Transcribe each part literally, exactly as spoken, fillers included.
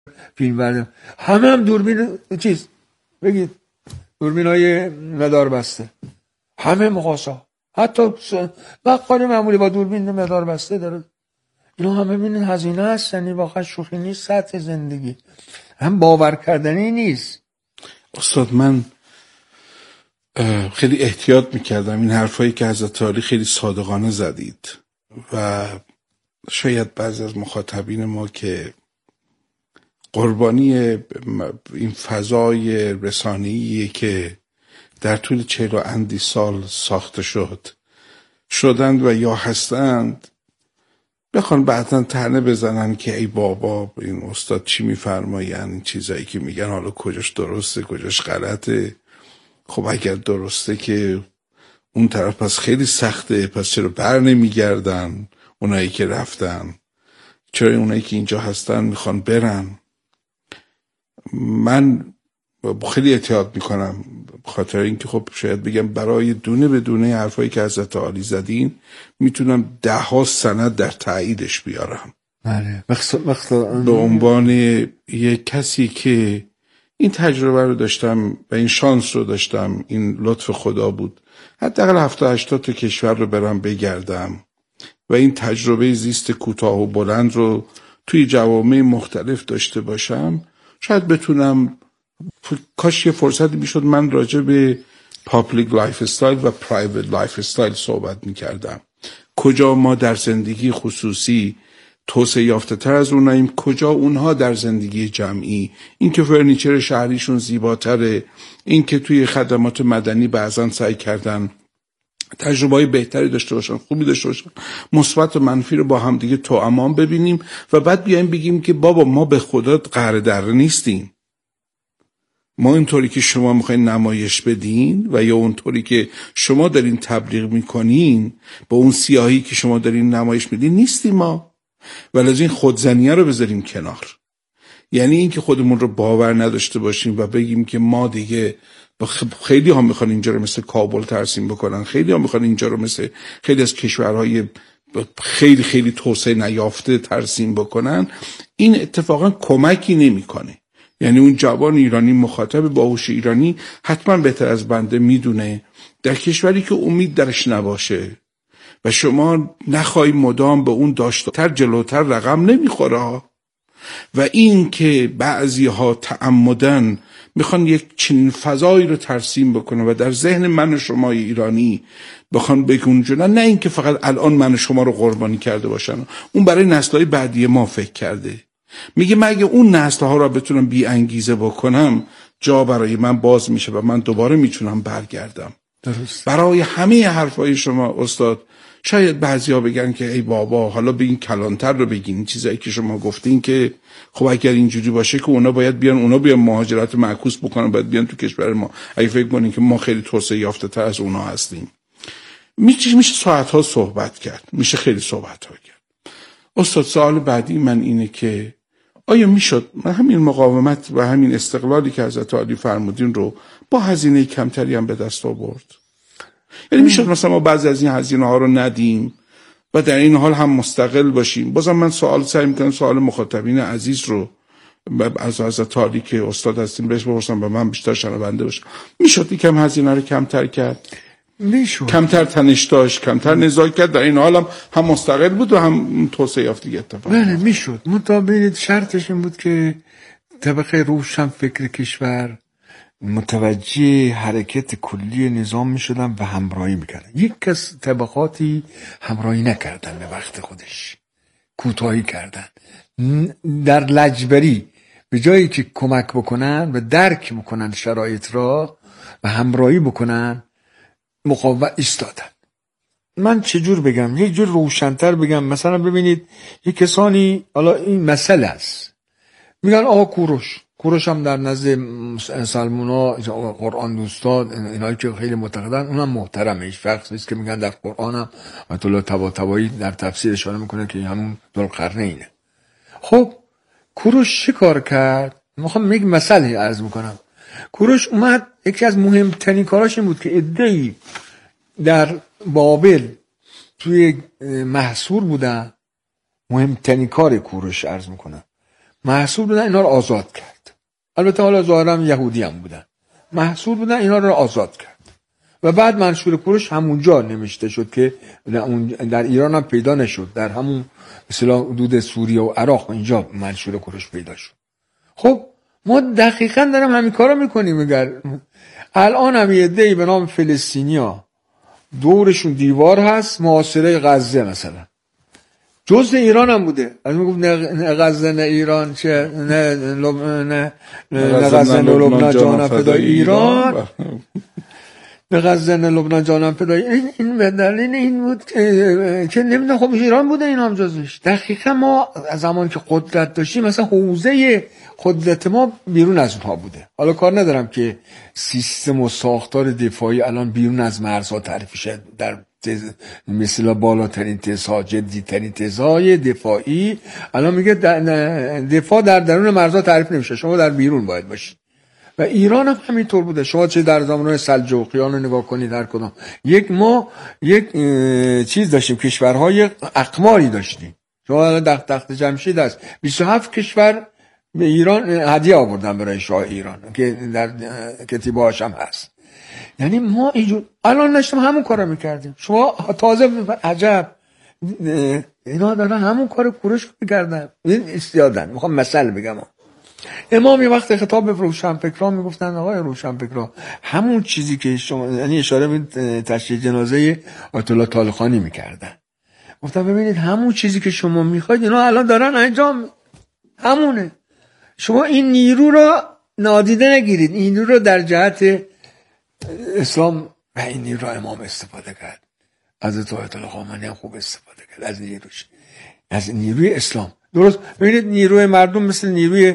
فیلم برداری، همه هم دوربین چیز بگید دوربین های مدار بسته، همه مقاسا، حتی بقال معمولی با دوربین مدار بسته داره. اینا همه ببینید هزینه هست، یعنی واقعا شوخی نیست. سطح زندگی هم باور کردنی نیست. استاد من خیلی احتیاط میکردم این حرفایی که حضرت عالی خیلی صادقانه زدید و شاید بعضی از مخاطبین ما که قربانی این فضای رسانه‌ایه که در طول چهل و اندی سال ساخته شد شدند و یا هستند بخوان بعداً طعنه بزنن که ای بابا این استاد چی میفرماین، این چیزایی که میگن حالا کجاش درسته کجاش غلطه. خب اگر درسته که اون طرف پس خیلی سخته، پس چرا بر نمیگردن اونایی که رفتن، چرا اونایی که اینجا هستن میخوان برن. من خیلی احتیاط میکنم بخاطر اینکه خب شاید بگم برای دونه به دونه حرفایی که حضرت عالی زدین میتونم ده ها سند در تاییدش بیارم. بله مخصوصا به عنوان یک کسی که این تجربه رو داشتم و این شانس رو داشتم، این لطف خدا بود حداقل هفتاد هشتاد تا کشور رو برم بگردم و این تجربه زیست کوتاه و بلند رو توی جوامع مختلف داشته باشم. شاید بتونم، کاش یه فرصتی میشد من راجع به پابلیک لایف استایل و پرایوت لایف استایل صحبت میکردم. کجا ما در زندگی خصوصی توسعه یافته تر از اوناییم، کجا اونها در زندگی جمعی، این که فرنیچر شهریشون زیباتره، این که توی خدمات مدنی بعضا سعی کردن تجربه‌های بهتری داشته باشن، خوبی داشته باشن، مثبت و منفی رو با هم دیگه توأمان ببینیم و بعد بیایم بگیم که بابا ما به خدا قهر دره نیستیم. ما اینطوری که شما میخواین نمایش بدین و یا اونطوری که شما دارین تبلیغ میکنین با اون سیاهی که شما دارین نمایش میدین نیستیم ما. ولی از این خودزنیه رو بذاریم کنار. یعنی این که خودمون رو باور نداشته باشیم و بگیم که ما دیگه خیلی ها میخوان اینجا رو مثل کابل ترسیم بکنن، خیلی ها میخوان اینجا رو مثل خیلی از کشورهای خیلی خیلی توسعه نیافته ترسیم بکنن. این اتفاقا کمکی نمیکنه. یعنی اون جوان ایرانی، مخاطب باهوش ایرانی حتما بهتر از بنده میدونه در کشوری که امید درش نباشه و شما نخوای مدام به اون داشتتر جلوتر رقم نمیخوره. و این که بعضی ها تعمدن میخوان یک چنین فضایی رو ترسیم بکنه و در ذهن من و شما ایرانی بخوان بگنجونن، نه این که فقط الان من و شما رو قربانی کرده باشن، اون برای نسل‌های بعدی ما فکر کرده. میگه مگه اون نسل‌ها رو بتونم بی انگیزه بکنم جا برای من باز میشه و من دوباره میتونم برگردم. درست. برای همه حرفای شما استاد شاید بعضیا بگن که ای بابا حالا به این کلانتر رو بگین، چیزایی که شما گفتین که خب اگر اینجوری باشه که اونا باید بیان اونا بیان مهاجرت معکوس بکنن، باید بیان تو کشور ما. اگه فکر کنین که ما خیلی توسعه یافته تر از اونا هستیم، میشه میشه ساعت ها صحبت کرد، میشه خیلی صحبت ها کرد. استاد سوال بعدی من اینه که آیا میشد من همین مقاومت و همین استقلالی که حضرت عالی فرمودین رو با هزینه کمتری هم به دست آورد؟ یعنی میشد مثلا ما بعضی از این هزینه ها رو ندیم و در این حال هم مستقل باشیم؟ بازم من سوال سعی میکنم سوال مخاطبین عزیز رو از حضرت عالی که استاد هستیم بهش بپرسم و من بیشتر شنونده باشم. میشد یکم هزینه رو کمتر کرد؟ میشد کمتر تنش داشت، کمتر نزاکت، در این حال هم, هم مستقل بود و هم توسعه یافته اتفاق. بله میشد. مطابق شرطش این بود که طبقه روشن فکر کشور متوجه حرکت کلی نظام میشدن و همراهی میکردن. یک کس طبقاتی همراهی نکردن، به وقت خودش کوتاهی کردن، در لجبری به جایی که کمک بکنن و درک بکنن شرایط را و همراهی بکنن مقاومت ایستادن. من چجور بگم، یک جور روشن‌تر بگم. مثلا ببینید یک کسانی، حالا این مسئله است، میگن آقا کوروش کوروش هم در نزد سلمونا قرآن دوستان اینایی که خیلی معتقدن اونم محترمه، هیچ فرقی نیست که میگن در قرآن هم آیت الله طباطبایی در تفسیر اشاره میکنه که همون ذوالقرنینه. خب کوروش چه کار کرد؟ میخوام یک مسئله عرض میکنم. کوروش اومد، یکی از مهمترین کاراش این بود که عده‌ای در بابل توی محصور بودن. مهمترین کار کوروش عرض میکنم محصور بودن اینا رو آزاد کرد. البته حالا ظاهرا یهودی هم بودن، محصور بودن اینا رو آزاد کرد. و بعد منشور کوروش همونجا نوشته شد که در ایران هم پیدا نشد، در همون مثلا حدود سوریه و عراق اینجا منشور کوروش پیدا شد. خب ما دقیقاً داریم همین کارا میکنیم. اگر الان هم یه عده‌ای به نام فلسطینیا دورشون دیوار هست، محاصره غزه مثلا جزء ایران هم بوده. از میگفت نه غزه نه ایران، چه نه لب... نه نه غزه نه لبنان جانم فدای ایران، نه غزه نه لبنان جانم فدای این این به دلیل این بود که, که نمیدونم خب ایران بوده این هم جزش. دقیقا ما از زمانی که قدرت داشتیم مثلا حوزه قدرت ما بیرون از اونها بوده. حالا کار ندارم که سیستم و ساختار دفاعی الان بیرون از مرزها تعریف شد. در مثلا بالاترین تزها، جدیترین تزهای دفاعی الان میگه دفاع در درون مرزها تعریف نمیشه، شما در بیرون باید باشید. و ایران هم همینطور بوده. شما چه در زمان سلجوقیان رو نگاه کنید، هر کدام یک ما یک چیز داشتیم، کشورهای اقماری داشتیم. شما در تخت جمشید است بیست و هفت کشور به ایران هدیه آوردن برای شاه ایران که در کتیبه‌هاش هم هست. یعنی ما اینجور الان نشتم همون کارو میکردیم. شما تازه عجب اینا دارن همون کارو کوروش میکردن، این استیادن. میخوام مثال بگم. امام یه وقت خطاب به روشنفکران میگفتن آقای روشنفکران همون چیزی که شما، یعنی اشاره به تشییع جنازه آیت الله طالقانی میکردن، گفتن ببینید همون چیزی که شما میخواید اینا الان دارن انجام، همونه. شما این نیرو رو نادیده نگیرید، این نیرو رو در جهت اسلام و این نیرو امام استفاده کرد. حضرت آیت الله خامنه‌ای هم خوب استفاده کرد از نیروش، از نیروی اسلام. درست ببینید نیروی مردم مثل نیروی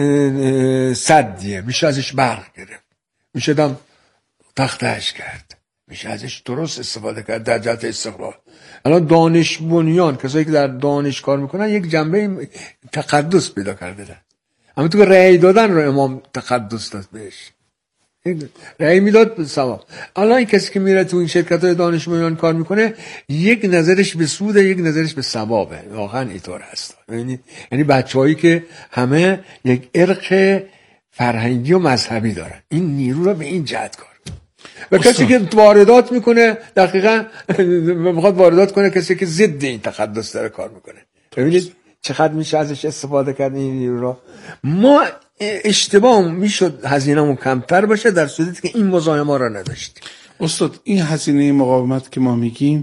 صدیه، میشه ازش برق گرفت، میشه دم تختهش کرد، میشه ازش درست استفاده کرد در جهت استقلال. الان دانش بنیان، کسایی که در دانش کار میکنن یک جنبه تقدس پیدا کرده. اما تو که رأی دادن رو امام تقدس داد بهش، رأی میداد به ثواب. الان این کسی که میره تو این شرکت‌های دانش بنیان کار میکنه یک نظرش به سوده، یک نظرش به ثوابه. واقعا اینطور هست. یعنی یعنی بچه‌هایی که همه یک ارق فرهنگی و مذهبی دارن، این نیرو رو به این جهت کار. و کسی که واردات میکنه دقیقاً میخواد واردات کنه کسی که ضد این تقدس داره کار میکنه. ببینید چقدر میشه ازش استفاده کرد این نیرو رو. ما اشتباه میشد هزینه‌مون کمتر باشه در صورتی که این مزاحم‌ها را نداشتیم. استاد این هزینه مقاومت که ما میگیم،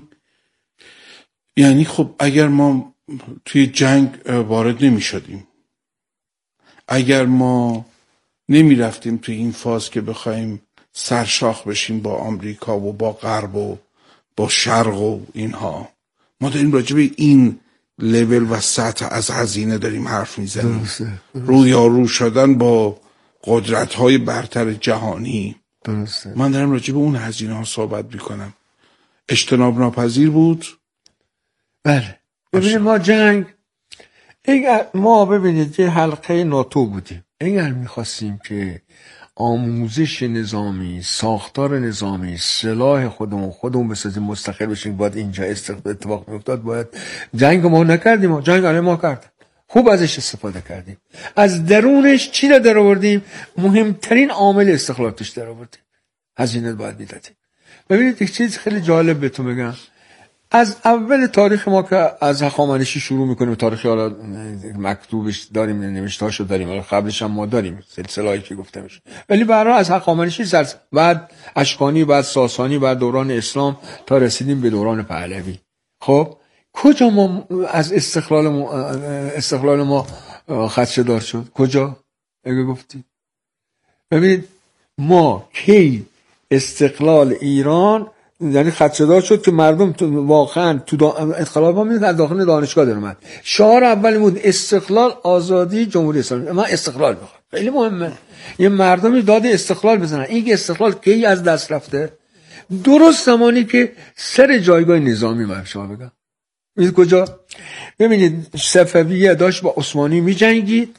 یعنی خب اگر ما توی جنگ وارد نمیشدیم، اگر ما نمیرفتیم توی این فاز که بخوایم سرشاخ بشیم با آمریکا و با غرب و با شرق و اینها، ما داریم راجع به این لول و سطح از هزینه داریم حرف میزنیم. رویارو شدن با قدرت‌های برتر جهانی. درسته. من دارم راجع به اون هزینه ها صحبت میکنم. اجتناب ناپذیر بود؟ بله. ببینید ما جنگ، اگر ما ببینید یه حلقه ناتو بودیم، اگر میخواستیم که آموزش نظامی، ساختار نظامی، سلاح خودمون خودمون بسازیم، مستقل بشیم، باید اینجا اتفاق میافتاد. باید جنگ ما نکردیم، ما جنگ علی ما کردیم، خوب ازش استفاده کردیم، از درونش چی رو در آوردیم؟ مهمترین عامل استقلال توش در آوردیم، هزینه باید میدادیم. ببینید یک چیز خیلی جالب بهتون بگم. از اول تاریخ ما که از هخامنشی شروع میکنیم، تاریخی حالا مکتوبش داریم، نوشتهاشو داریم، حالا قبلش هم ما داریم سلسله‌ای که گفته میشه، ولی برای از هخامنشی سر بعد اشکانی، بعد ساسانی، بعد دوران اسلام تا رسیدیم به دوران پهلوی. خب کجا ما از استقلال ما استقلال ما خدشه‌دار شد؟ کجا؟ اگه گفتی ببینید ما کی استقلال ایران یعنی خدشه‌دار شد که مردم تو واقعا تو دا... انقلاب ها میاد از داخل دانشگاه در اومد. شعار اول بود استقلال، آزادی، جمهوری اسلامی. من استقلال میخوام، خیلی مهمه. یه مردمی داد استقلال بزنن. این استقلال کی از دست رفته؟ درست زمانی که سر جایگاه نظامی من شما بگم. میدید کجا؟ ببینید صفویه داشت با عثمانی میجنگید،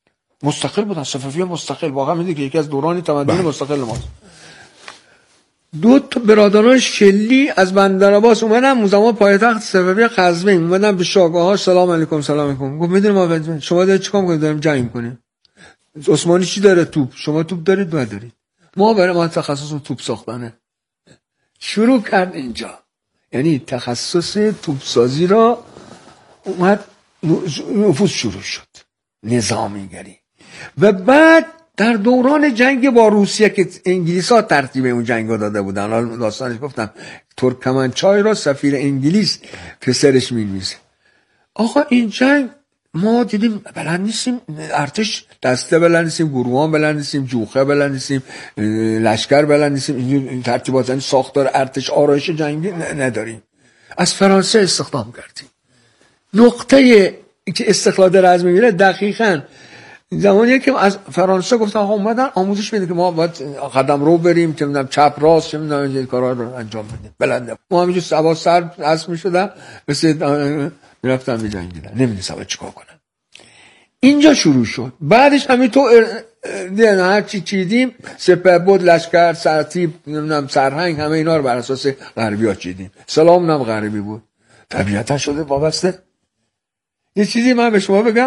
مستقل بودن. صفویه مستقل، واقعا میدید که یکی از دوران تمدن مستقل ماست. دو تا برادران شلی از بندر عباس اومدن اون زمان پایتخت صفوی قزوین، اومدن به شاگاه سلام علیکم سلام علیکم. گفت میدونم ما شما دارید چیکار میکنید؟ داریم جنگ میکنیم. عثمانی چی داره؟ توپ. شما توپ دارید؟ ندارید. ما برای ما تخصص توپ ساختنه. شروع کرد اینجا، یعنی تخصص توپ سازی را اومد نفوذ شروع شد، نظامیگری. و بعد در دوران جنگ با روسیه که انگلیس ها ترتیب اون جنگ رو داده بودن، حالا داستانش گفتم، ترکمنچای را سفیر انگلیس پسرش می‌نویسه. آقا این جنگ ما دیدیم بلند نیستیم، ارتش دسته بلند نیستیم، گروهان بلند نیستیم، جوخه بلند نیستیم، لشکر بلند نیستیم، این ترتیبات یعنی ساختار ارتش آرایش جنگی نداریم. از فرانسه استخدام کردیم. نقطه که استقلال رزمی میره دقیقاً زمانیه که از فرانسه گفتن آقا اومدن آموزش میده که ما باید قدم رو بریم، چه میدونم چپ راست، چه میدونم این کارا رو انجام بدیم. بلنده ما همینجور سوا سر اسب میشدن، مثل میرفتن میجنگیدن، نمیدونستم چیکار کنن. اینجا شروع شد. بعدش همینطور دیدن هر چی چیدیم، سپهبد، لشکر، سرتیپ، نمیدونم سرهنگ، همه اینا رو بر اساس غربی‌ها چیدیم. سلام هم غربی بود. طبیعتا شده وابسته. یه چیزی من به شما بگم،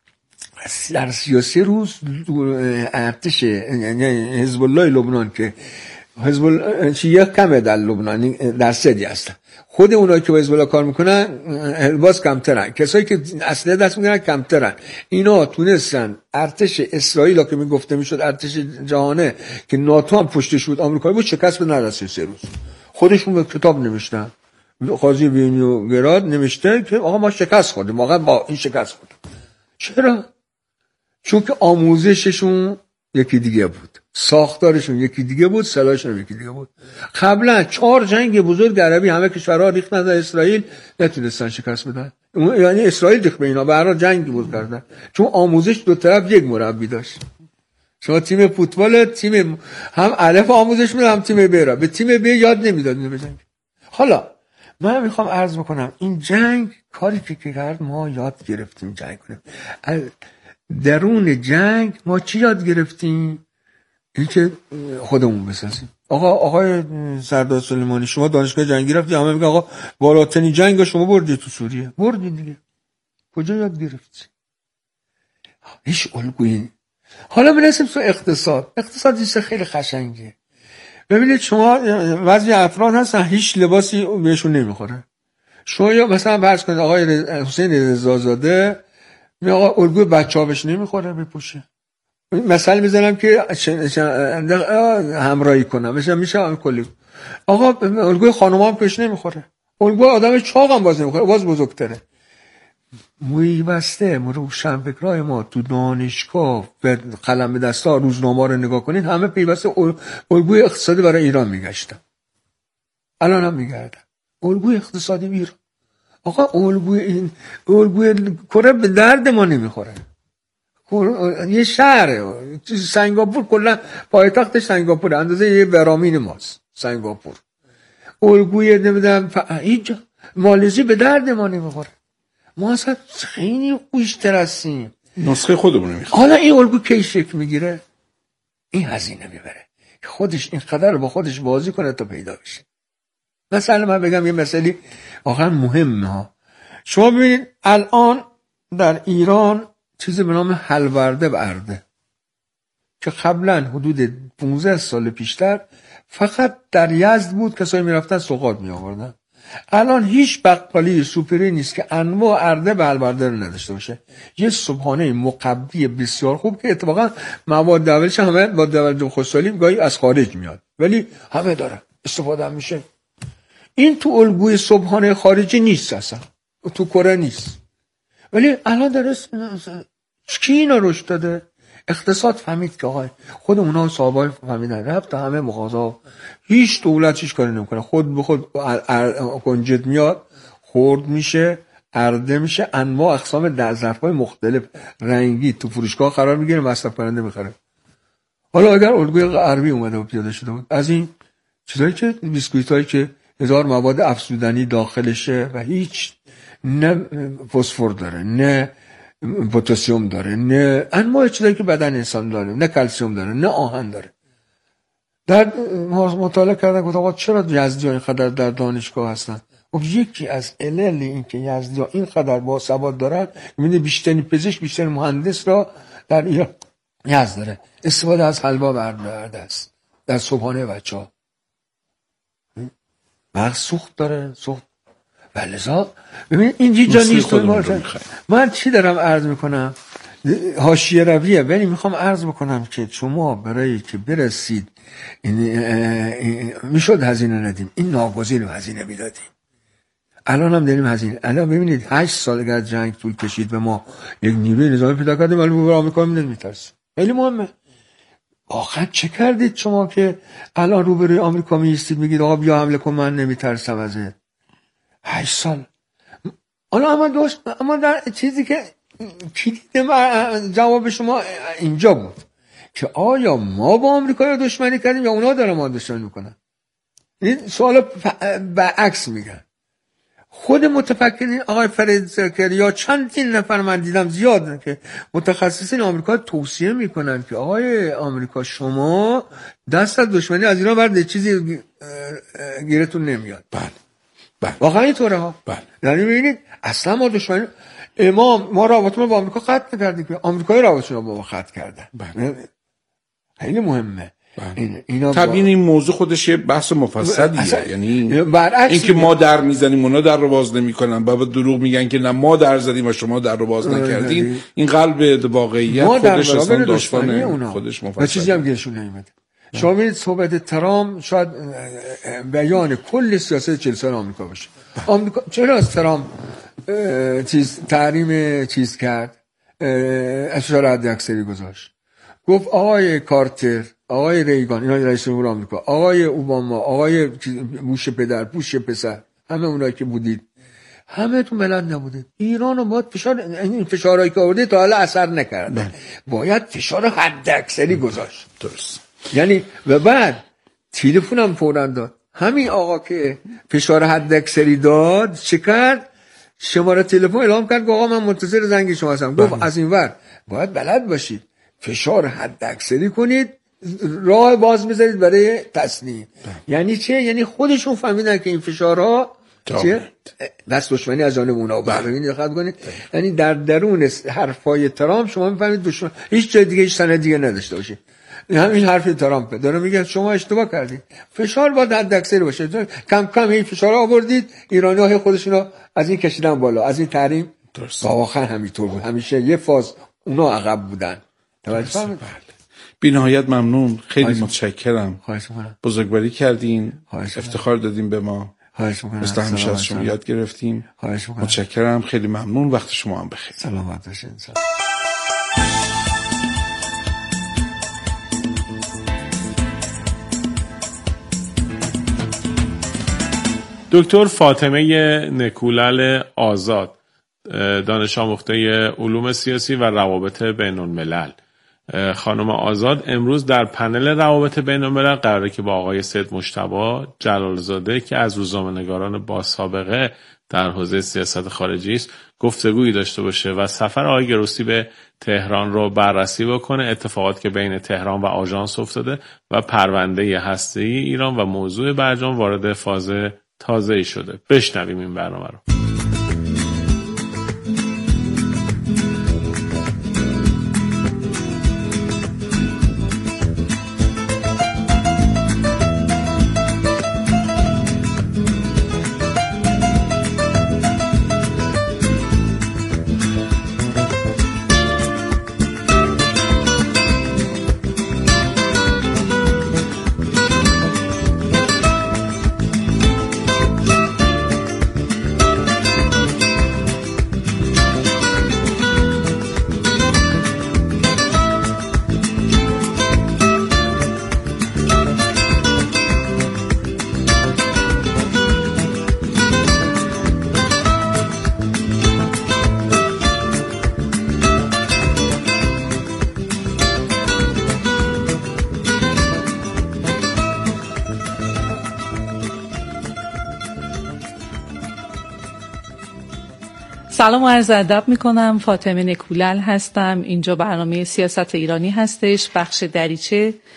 در سیاسی روز ارتش یعنی حزب الله لبنان که حزب الله شیعه کمه در لبنان، درصدی هستن، خود اونایی که با حزب الله کار میکنن باز کمترن، کسایی که اسلحه دست میگیرن کمترن. اینا تونستن ارتش اسرائیل که میگفته میشد ارتش جهانه که ناتو هم پشتش بود، آمریکایی بود، شکست بده در سه روز. خودشون به کتاب نوشتن، قاضی وینوگراد نوشته که آقا ما شکست خوردیم، واقعا با این شکست خوردیم. چرا؟ چون که آموزششون یکی دیگه بود، ساختارشون یکی دیگه بود، سلاحشون یکی دیگه بود. قبلا چهار جنگ بزرگ عربی همه کشورها ریختن در اسرائیل، نتونستن شکست بدن. یعنی اسرائیل ریخت به اینا، به هر حال جنگ بود کردن، چون آموزش دو طرف یک مربی داشت. شما تیم فوتبال تیم هم الف آموزش میده، هم تیم ب را به تیم ب یاد نمیداد به جنگ. حالا من میخوام عرض بکنم این جنگ کاری که کرد ما یاد گرفتیم جنگ کنیم. درون جنگ ما چی یاد گرفتیم؟ این که خودمون بسازیم. آقا آقای سردار سلیمانی شما دانشگاه جنگی رفتی، همه میگن آقا بالاترین جنگ شما بردی تو سوریه. بردی دیگه. کجا یاد گرفتی؟ هیچ الگویی. حالا برسیم تو اقتصاد. اقتصاد چیز خیلی قشنگه. ببینید شما بعضی افراد هستن هیچ لباسی بهشون نمیخوره. شما یا مثلا فرض کنید آقای حسین رضازاده می آقا الگوی بچه‌ها بهش نمیخوره بپوشه. مثلا میزنم که همراهی کنم مثلا میشه کلی. آقا الگوی خانوما هم بهش نمیخوره. الگوی آدم چاق هم باز نمیخوره، باز بزرگتره. موی بسته روشنفکرای ما تو دانشگاه و قلم به دستا روزنامه رو نگاه کنید، همه پیوسته الگوی اقتصادی برای ایران میگشتن. الان هم میگردن. الگوی اقتصادی ایران. آقا الگوی این الگوی کره به درد ما نمیخوره. یه شهره، سنگاپور کلا پایتخت سنگاپور اندازه یه برامین ماست سنگاپور. الگوی نمیدونم اینجا مالزی به درد ما نمیخوره. ما اصلا خیلی بیشتر هستیم، نسخه خودمون میخواد. حالا این الگو کی شکل میگیره؟ این هزینه میبره خودش اینقدر با خودش بازی کنه تا پیدا بشه. مثلا من بگم یه مسئله واقعا مهمه ها. شما ببینید الان در ایران چیزی به نام حلورده و ارده که قبلا حدود پانزده سال پیشتر فقط در یزد بود کسایی میرفتن سوغات می آوردن. الان هیچ بقالی سوپری نیست که انواع ارده و حلورده رو نداشته باشه. یه صبحانه مقبی بسیار خوب که اتفاقا مواد اولش همه با توجه خصوصی گاهی از خارج میاد ولی همه داره استفاده هم میشه. این تو الگوی صبحانه خارجی نیست، اصلا تو کره نیست، ولی الان در کی اینا رشد داده؟ اقتصاد فهمید که آقای خود اونا صاحبای فهمیدن رفت تا همه مغازه، هیچ دولت هیچ کاری نمیکنه، خود به خود کنجد میاد، خرد میشه، ارده میشه، انواع اقسام در ظرفای مختلف رنگی تو فروشگاه قرار میگیره، مصرف کننده میخره. حالا اگر الگوی غربی اومده و پیاده شده بود از این چیزایی که بیسکویتایی که هزار مواد افزودنی داخلشه و هیچ نه فسفر داره نه پتاسیم داره نه انواع چیزایی که بدن انسان داره، نه کلسیم داره نه آهن داره، در مطالعه کردن گفت آقا چرا یزدی‌ها اینقدر در دانشگاه هستن؟ خب یکی از علل این که یزدی‌ها اینقدر باسواد دارن، می‌بینی بیشترین پزشک، بیشترین مهندس را در ایران یزد داره. استفاده از حلوا برده است در صبحانه بچه‌ها. مغز سوخت داره، سوخت. ولذا ببین این جا نیست. من چی دارم عرض میکنم؟ حاشیه رویه، ولی میخوام عرض بکنم که شما برای که برسید میشد هزینه ندیم، این ناگزیر هزینه میدادیم. الان هم داریم هزینه. الان ببینید هشت سال اگر جنگ طول کشید و ما یک نیروی نظامی پیدا کردیم، ولی به آمریکا میترسیم. خیلی مهمه. آخر چه کردید شما که الان روبروی آمریکا میستید میگید آقا بیا حمله کن، من نمیترسم ازت؟ هشت سال. حالا اما دوست، اما در چیزی که کلید جواب شما اینجا بود که آیا ما با آمریکا یا دشمنی کردیم یا اونا دارن ما دشمنی میکنن؟ این سوال برعکس میگن. خود متفکرین آقای فرید زکریا یا چندین نفر من دیدم زیاد که متخصصین آمریکا توصیه میکنن که آقای آمریکا شما دست از دشمنی از ایران برد، چیزی گیرتون نمیاد. بله بله واقعا اینطوره ها. بله. یعنی ببینید اصلا ما دشمنی امام ما رابطه با آمریکا ختم کردیم که آمریکایی رابطه با ما ختم کردن. بله. خیلی مهمه. این اینا طبعا این موضوع خودش یه بحث مفصلیه. یعنی برعکس این که ما در میزنیم اونا در رو باز نمیکنن، بابا دروغ میگن که نه ما در زدیم و شما در رو باز نکردین. این قلب واقعیت خودش اصلا داستان خودش مفصل. چیزی هم گیرشون نمیاد. شما می‌بینید صحبت ترامپ شاید بیان کل سیاست چهل سال آمریکا باشه. آمریکا چرا از ترامپ چیز تحریم چیز کرد؟ اشاره حد اکثری گذاشت. گفت آقای کارتر، آقای ریگان، اینا رئیس جمهور آمریکا، آقای اوباما، آقای بوش پدر، بوش پسر، همه اونایی که بودید، همه تو بلد نبودید. ایران رو باید فشار، این فشارهایی که آورده تا حالا اثر نکرده، باید فشار حد اکثری گذاشت. درست. یعنی و بعد تلفنم فوراً داد. همین آقا که فشار حد اکثری داد چه کرد؟ شماره تلفن اعلام کرد آقا من منتظر زنگ شما هستم. گفت از این ور باید بلد باشید فشار حد اکثری کنید، راه باز بذارید برای تصنیع. یعنی چه؟ یعنی خودشون فهمیدن که این فشارها چه؟ دست دشمنی از جانب اونها بود. ببینید دقت کنید. یعنی در درون حرفای ترامپ شما میفهمید دشمن هیچ جای دیگه هیچ سند دیگه نداشته باشه. همین حرف ترامپ داره میگه شما اشتباه کردید، فشار باید حد اکثری باشه. کم کم این فشار آوردید، ایرانی‌ها خودشونو از این کشیدن بالا، از این تحریم. واقعا همینطور بود. همیشه یه فاز اونا عقب بودن. توجه فرمایید. بی نهایت ممنون، خیلی متشکرم. بزرگواری کردین، افتخار دادین به ما. مثل همیشه از شما یاد گرفتیم. متشکرم، خیلی ممنون. وقت شما هم بخیر. سلامت باشین. دکتر فاطمه نکولل آزاد، دانش آموخته علوم سیاسی و روابط بین الملل. خانم آزاد امروز در پنل روابط بین الملل قراره که با آقای سید مجتبی جلالزاده که از روزنامه‌نگاران با سابقه در حوزه سیاست خارجی است گفتگویی داشته باشه و سفر آقای گروسی به تهران رو بررسی بکنه، اتفاقات که بین تهران و آژانس افتاده و پرونده هسته‌ای ایران و موضوع برجام وارد فاز تازه‌ای شده. بشنویم این برنامه رو. سلام و عرض ادب میکنم. فاطمه نکولل هستم. اینجا برنامه سیاست ایرانی هستش، بخش دریچه.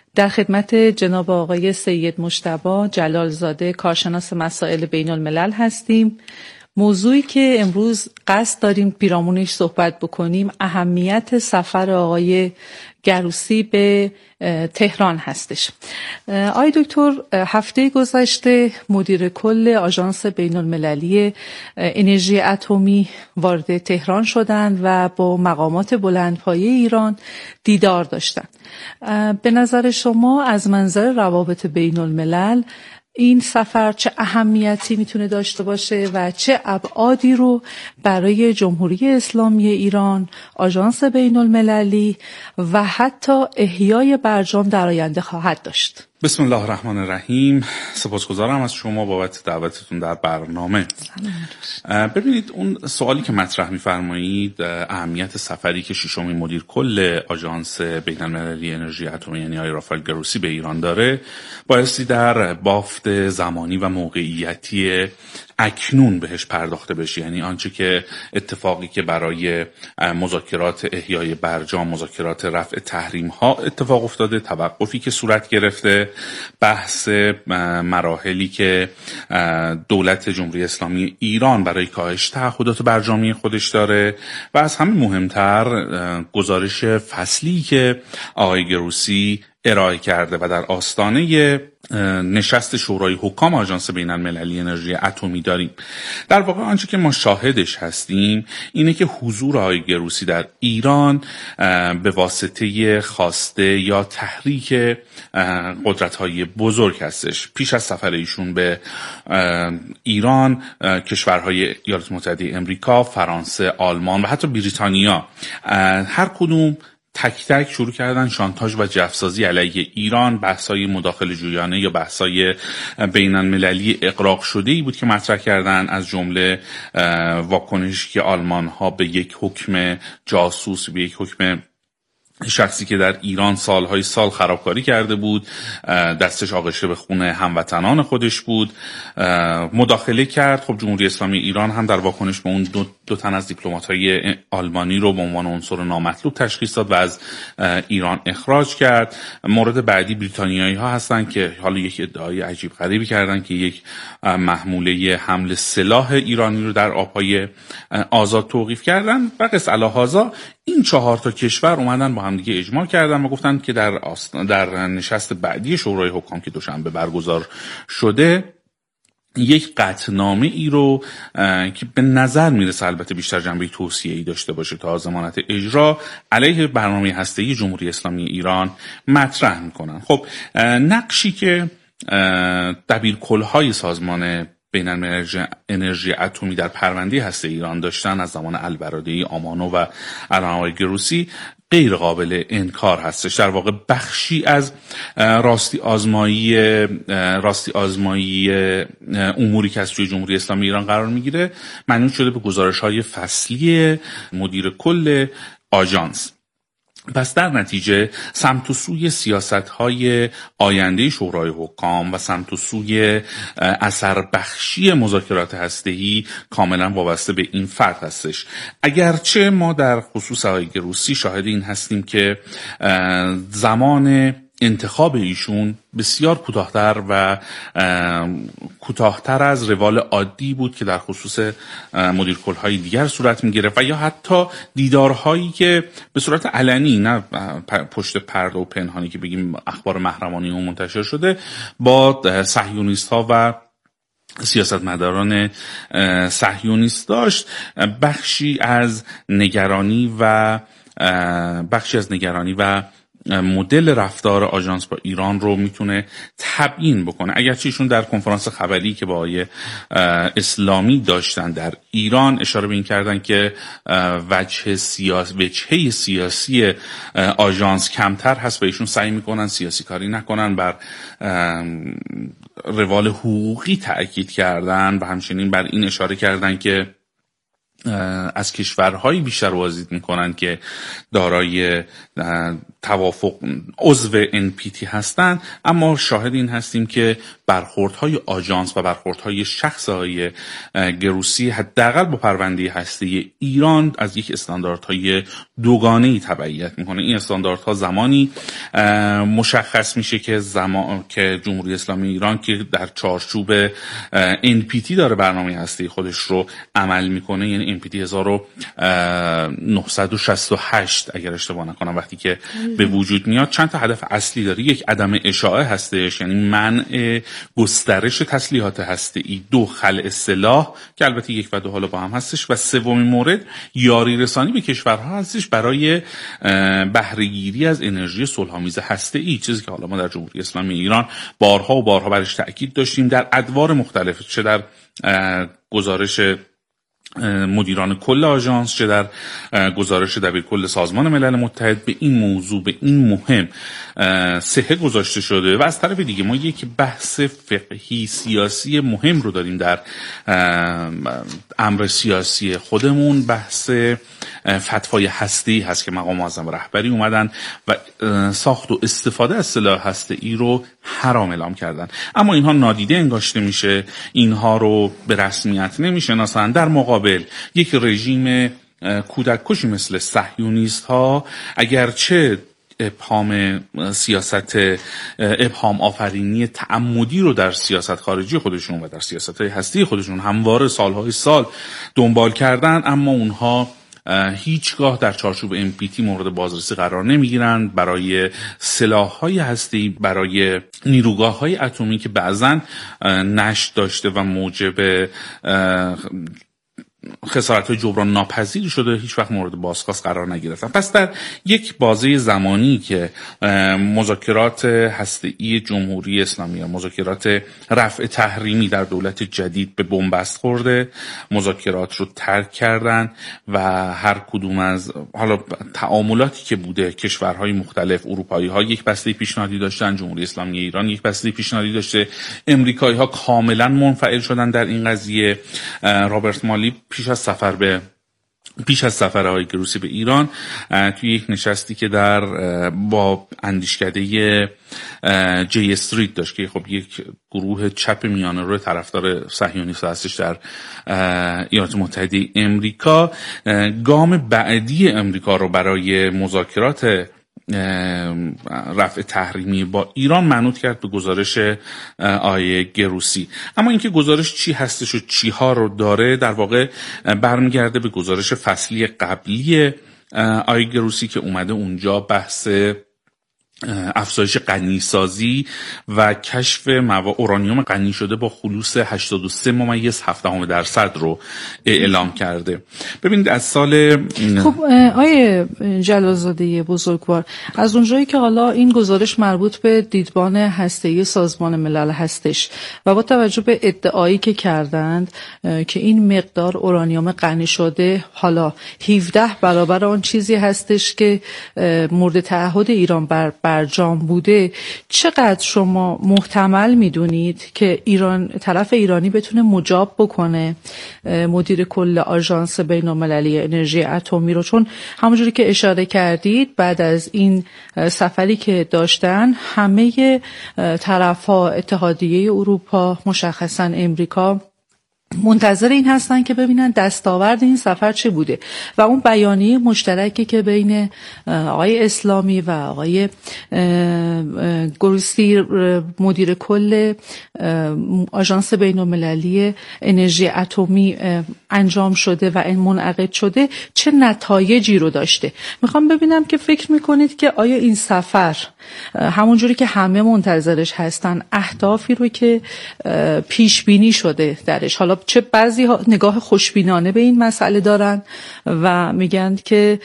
در خدمت جناب آقای سید مجتبی جلالزاده کارشناس مسائل بین الملل هستیم. موضوعی که امروز قصد داریم پیرامونش صحبت بکنیم اهمیت سفر آقای گروسی به تهران هستش. آقای دکتر، هفته گذشته مدیر کل آژانس بین المللی انرژی اتمی وارد تهران شدند و با مقامات بلندپایه ایران دیدار داشتند. به نظر شما از منظر روابط بین الملل این سفر چه اهمیتی میتونه داشته باشه و چه ابعادی رو برای جمهوری اسلامی ایران، آژانس بین المللی و حتی احیای برجام در آینده خواهد داشت؟ بسم الله الرحمن الرحیم. سپاسگزارم از شما بابت دعوتتون در برنامه. ببینید، اون سوالی که مطرح می‌فرمایید، اهمیت سفری که ششمین مدیر کل آژانس بین المللی انرژی اتمی یعنی آقای رافائل گروسی به ایران داره، بایستی در بافت زمانی و موقعیتی اکنون بهش پرداخته بشه. یعنی آنچه که اتفاقی که برای مذاکرات احیای برجام، مذاکرات رفع تحریم ها اتفاق افتاده، توقفی که صورت گرفته، بحث مراحلی که دولت جمهوری اسلامی ایران برای کاهش تعهدات برجامی خودش داره و از همه مهمتر گزارش فصلی که آقای گروسی ارائه کرده و در آستانه نشست شورای حکام آژانس بین المللی انرژی اتمی داریم. در واقع آنچه که ما شاهدش هستیم اینه که حضور آقای گروسی در ایران به واسطه خواسته یا تحریک قدرت‌های بزرگ هستش. پیش از سفر ایشون به ایران، کشورهای ایالات متحده امریکا، فرانسه، آلمان و حتی بریتانیا هر کدوم تک تک شروع کردن شانتاژ و جفسازی علیه ایران. بحث‌های مداخله جویانه یا بحث‌های بین المللی اغراق شده‌ای بود که مطرح کردن، از جمله واکنشی که آلمان‌ها به یک حکم جاسوس، به یک حکم شخصی که در ایران سالهای سال خرابکاری کرده بود، دستش آغشته به خون هموطنان خودش بود، مداخله کرد. خب جمهوری اسلامی ایران هم در واکنش به اون دو, دو تن از دیپلمات‌های آلمانی رو به عنوان عنصر نامطلوب تشخیص داد و از ایران اخراج کرد. مورد بعدی بریتانیایی ها هستن که حالا یک ادعای عجیب غریبی کردن که یک محموله حمل سلاح ایرانی رو در آبهای آزاد توقیف کردن. و قص الهازا این چهار تا کشور اومدن با هم دیگه اجماع کردن و گفتن که در در نشست بعدی شورای حکام که دوشنبه برگزار شده یک قطعنامه ای رو که به نظر میرسه البته بیشتر جنبه توصیه‌ای داشته باشه تا ضمانت اجرا علیه برنامه هسته‌ای جمهوری اسلامی ایران مطرح میکنن. خب نقشی که دبیرکل‌های سازمان بین المللی انرژی اتمی در پرونده هسته ایران داشتن از زمان البرادعی، آمانو و الان آقای گروسی غیر قابل انکار هستش. در واقع بخشی از راستی آزمایی راستی آزمایی اموری که از سوی جمهوری اسلامی ایران قرار میگیره منوط شده به گزارش‌های فصلی مدیر کل آژانس. پس در نتیجه سمت و سوی سیاست‌های آینده شورای حکام و سمت و سوی اثر بخشی مذاکرات هسته‌ای کاملا وابسته به این فرد هستش. اگرچه ما در خصوص آقای گروسی شاهد این هستیم که زمان انتخاب ایشون بسیار کوتاه‌تر و کوتاه‌تر از روال عادی بود که در خصوص مدیرکل‌های دیگر صورت می‌گرفت و یا حتی دیدارهایی که به صورت علنی، نه پشت پرده و پنهانی که بگیم اخبار محرمانه اون منتشر شده، با صهیونیست‌ها و سیاستمداران صهیونیست داشت. بخشی از نگرانی و بخشی از نگرانی و مدل رفتار آژانس با ایران رو میتونه تبیین بکنه. اگرچه ایشون در کنفرانس خبری که با آقای اسلامی داشتن در ایران اشاره به این کردن که وجه سیاسی وجهه سیاسی آژانس کمتر هست و ایشون سعی میکنن سیاسی کاری نکنن، بر روال حقوقی تأکید کردن و همچنین بر این اشاره کردن که از کشورهایی بیشتر بازدید میکنن که دارای توافق عضو ان پی تی هستند، اما شاهد این هستیم که برخوردهای آژانس و برخوردهای شخص های گروسی حداقل با پرونده هسته ایران از یک استانداردهای دوگانه‌ای تبعیت میکنه. این استانداردها زمانی مشخص میشه که زمان که جمهوری اسلامی ایران که در چارچوب ان پی تی داره برنامه هسته خودش رو عمل میکنه، یعنی ان پی تی هزار و نهصد و شصت و هشت اگر اشتباه نکنم وقتی که به وجود میاد، چند تا هدف اصلی داره. یک، عدم اشاعه هستش، یعنی منع گسترش تسلیحات هسته‌ای. دو، خلع سلاح که البته یک و دو حالا با هم هستش. و سومین مورد یاری رسانی به کشورها هستش برای بهره گیری از انرژی صلح‌آمیز هسته‌ای، چیزی که حالا ما در جمهوری اسلامی ایران بارها و بارها برش تأکید داشتیم در ادوار مختلف، چه در گزارش مدیران کل آژانس چه در گزارش دبیرکل سازمان ملل متحد به این موضوع، به این مهم صحه گذاشته شده. و از طرف دیگه ما یک بحث فقهی سیاسی مهم رو داریم در امر سیاسی خودمون. بحث فتوای هسته‌ای هست که مقام معظم رهبری اومدن و ساخت و استفاده از سلاح هسته‌ای رو حرام اعلام کردن، اما اینها نادیده انگاشته میشه، اینها رو به رسمیت نمیشناسن. در مقابل یک رژیم کودک کشی مثل صهیونیست ها اگرچه ابهام سیاست ابهام آفرینی تعمدی رو در سیاست خارجی خودشون و در سیاست هستی خودشون همواره سالهای سال دنبال کردن، اما اونها هیچگاه در چارچوب ام پی تی مورد بازرسی قرار نمیگیرند. برای سلاح‌های هسته‌ای، برای نیروگاه‌های اتمی که بعضاً نشت داشته و موجب خسارت‌های جبران ناپذیری شده، هیچ وقت مورد بازخواست قرار نگرفتن. پس در یک بازه زمانی که مذاکرات هسته‌ای جمهوری اسلامی، مذاکرات رفع تحریمی در دولت جدید به بنبست خورده، مذاکرات رو ترک کردن و هر کدوم از حالا تعاملاتی که بوده، کشورهای مختلف، اروپایی‌ها یک بسته پیشنهادی داشتن، جمهوری اسلامی ایران یک بسته پیشنهادی داشته، امریکایی‌ها کاملا منفعل شدن در این قضیه. رابرت مالی پیش از سفر به پیش از سفر آقای گروسی به ایران توی یک نشستی که در با اندیشکده جی استریت داشت که خب یک گروه چپ میانه رو طرفدار صهیونیست هستش در ایالات متحده امریکا، گام بعدی امریکا رو برای مذاکرات رفع تحریمی با ایران منوط کرد به گزارش آقای گروسی. اما اینکه گزارش چی هستش و چی ها رو داره در واقع برمیگرده به گزارش فصلی قبلی آقای گروسی که اومده اونجا بحث افزایش غنیسازی و کشف مواد اورانیوم غنی شده با خلوص هشتاد و سه ممیز هفت درصد رو اعلام کرده. ببینید از سال خب آیه جلالزاده بزرگوار، از اونجایی که حالا این گزارش مربوط به دیدبان هسته‌ای سازمان ملل هستش و با توجه به ادعایی که کردند که این مقدار اورانیوم غنی شده حالا هفده برابر آن چیزی هستش که مورد تعهد ایران بر برجام بوده، چقدر شما محتمل میدونید که ایران طرف ایرانی بتونه مجاب بکنه مدیر کل آژانس بین‌المللی انرژی اتمی رو؟ چون همونجوری که اشاره کردید بعد از این سفری که داشتن همه طرف‌ها، اتحادیه اروپا، مشخصاً امریکا، منتظر این هستن که ببینن دستاورد این سفر چه بوده و اون بیانیه مشترکی که بین آقای اسلامی و آقای گروسی مدیر کل آژانس بین‌المللی انرژی اتمی انجام شده و این منعقد شده چه نتایجی رو داشته. میخوام ببینم که فکر میکنید که آیا این سفر همونجوری که همه منتظرش هستن اهدافی رو که پیش بینی شده درش، حالا چه بعضی ها نگاه خوشبینانه به این مسئله دارن و میگن که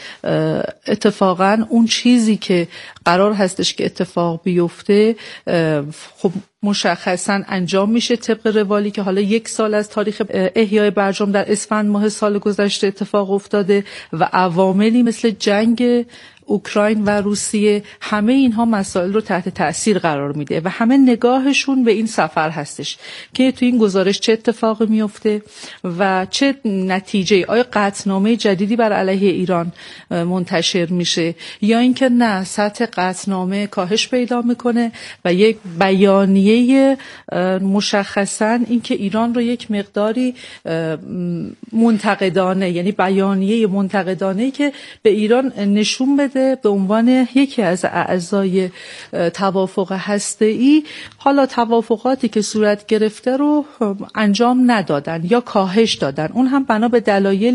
اتفاقا اون چیزی که قرار هستش که اتفاق بیفته خب مشخصاً انجام میشه طبق روالی که حالا یک سال از تاریخ احیای برجام در اسفند ماه سال گذشته اتفاق افتاده و عواملی مثل جنگ اوکراین و روسیه، همه اینها مسائل رو تحت تأثیر قرار میده و همه نگاهشون به این سفر هستش که تو این گزارش چه اتفاقی میفته و چه نتیجه، آیا قطعنامه جدیدی بر علیه ایران منتشر میشه یا اینکه نه سطح قطعنامه کاهش پیدا میکنه و یک بیانیه مشخصاً اینکه ایران رو یک مقداری منتقدانه، یعنی بیانیه منتقدانه که به ایران نشون بده به عنوان یکی از اعضای توافق هسته‌ای حالا توافقاتی که صورت گرفته رو انجام ندادن یا کاهش دادن، اون هم بنا به دلایل